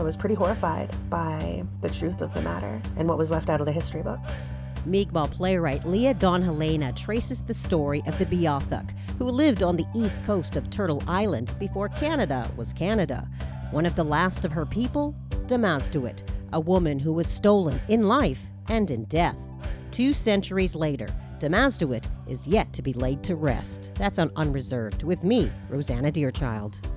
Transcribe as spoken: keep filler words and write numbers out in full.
was pretty horrified by the truth of the matter and what was left out of the history books. Mi'kmaq playwright Leah Don Helena traces the story of the Beothuk, who lived on the east coast of Turtle Island before Canada was Canada. One of the last of her people, Damastuit, a woman who was stolen in life and in death. Two centuries later, Damastuit is yet to be laid to rest. That's on Unreserved with me, Rosanna Deerchild.